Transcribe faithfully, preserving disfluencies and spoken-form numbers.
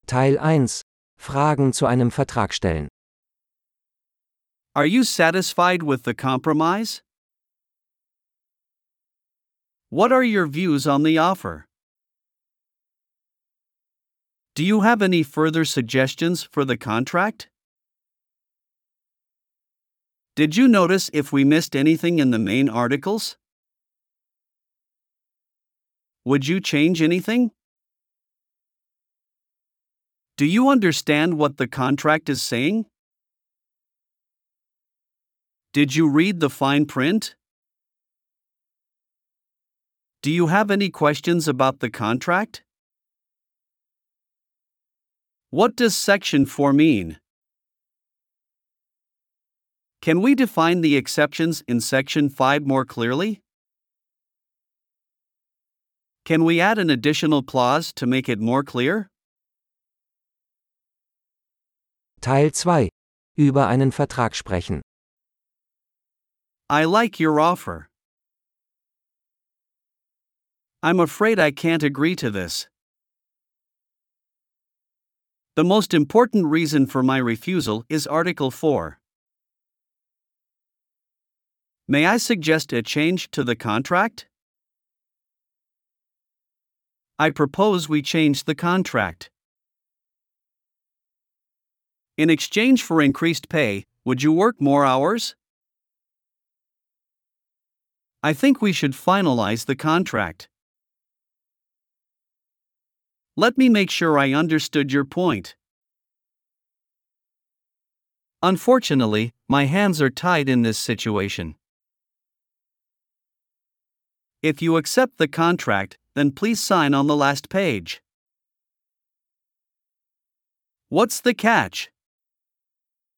Teil eins. Fragen zu einem Vertrag stellen. Are you satisfied with the compromise? What are your views on the offer? Do you have any further suggestions for the contract? Did you notice if we missed anything in the main articles? Would you change anything? Do you understand what the contract is saying? Did you read the fine print? Do you have any questions about the contract? What does Section four mean? Can we define the exceptions in Section five more clearly? Can we add an additional clause to make it more clear? Teil zwei. Über einen Vertrag sprechen. I like your offer. I'm afraid I can't agree to this. The most important reason for my refusal is Article four. May I suggest a change to the contract? I propose we change the contract. In exchange for increased pay, would you work more hours? I think we should finalize the contract. Let me make sure I understood your point. Unfortunately, my hands are tied in this situation. If you accept the contract, then please sign on the last page. What's the catch?